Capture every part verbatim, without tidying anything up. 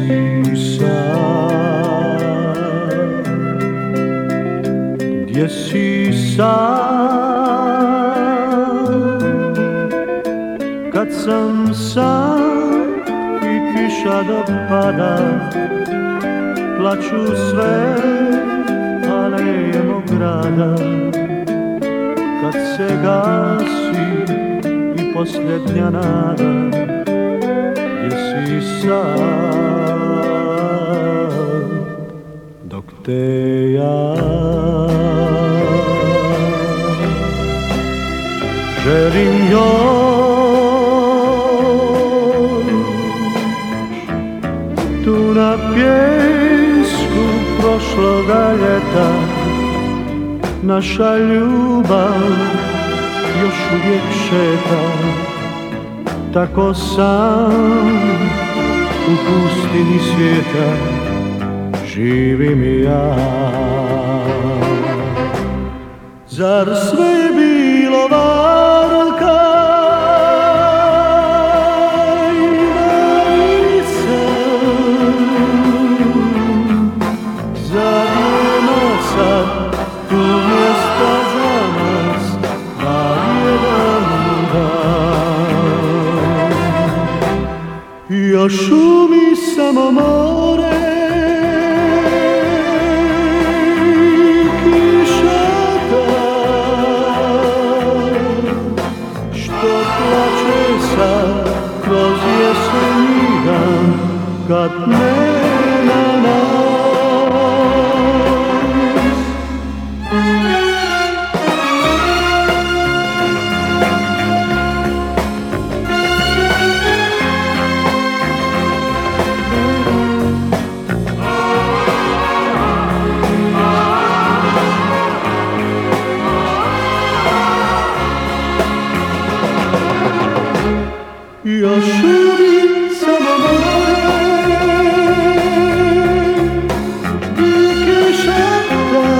si sad, gdje si sad, kad sam sam i kiša dopada, plaču sve aleje mog grada, kad se gasi i posljednja nada, gdje si sad, dok te ja želim još tu na pjesku prošloga ljeta. Naša ljubav još uvijek šeta, tako sam u pustini svijeta živim i ja. Zar sve je bilo varka i nisam? Zar nema sad tu mjesta za nas na jedan dan? Još šumi samo more, kiša ta što plače sad kroz jesenji dan, kad nema nas. Još uvijek samo more i kiša ta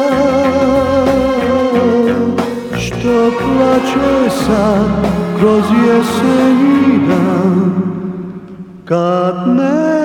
što plače sad kroz jesenji dan, kad ne